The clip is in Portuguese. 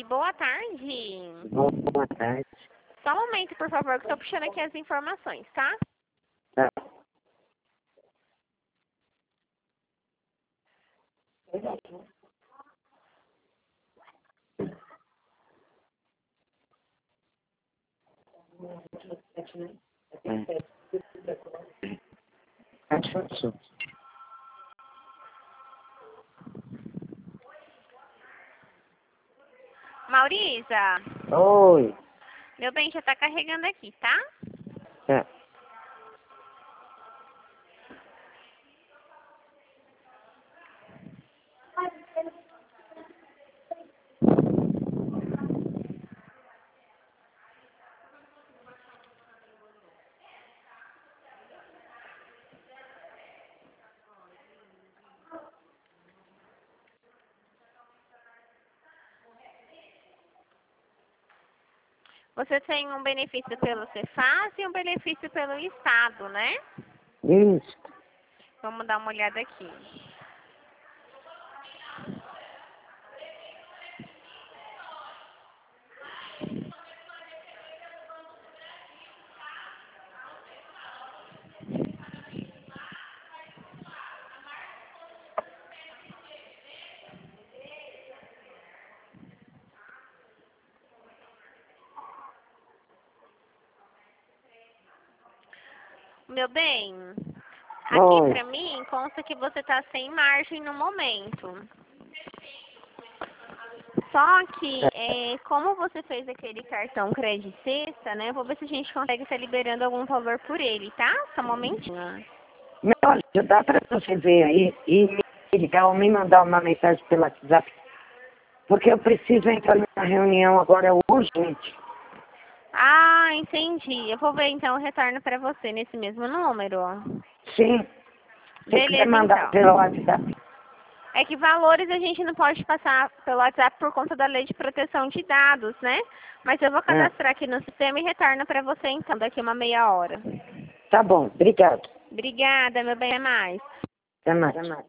Oi, boa tarde. Boa tarde. Só um momento, por favor, que estou puxando aqui as informações, tá? Tá. Maurisa, Oi. meu bem, já tá carregando aqui, tá? Tá. Você tem um benefício pelo Cefaz e um benefício pelo Estado, né? Isso. Vamos dar uma olhada aqui. Meu bem, aqui Oi. pra mim consta que você tá sem margem no momento. Só que, como você fez aquele cartão crédito sexta, né? Vou ver se a gente consegue estar liberando algum valor por ele, tá? Só um momentinho. Meu, já dá pra você ver aí e me ligar ou me mandar uma mensagem pelo WhatsApp. Porque eu preciso entrar numa reunião agora urgente. Ah, entendi. Eu vou ver então o retorno para você nesse mesmo número. Sim. Se quiser Beleza, mandar então. pelo WhatsApp. É que valores a gente não pode passar pelo WhatsApp por conta da lei de proteção de dados, né? Mas eu vou Ah, cadastrar aqui no sistema e retorno para você então daqui uma meia hora. tá bom. Obrigado. Obrigada, meu bem, é mais. Até mais.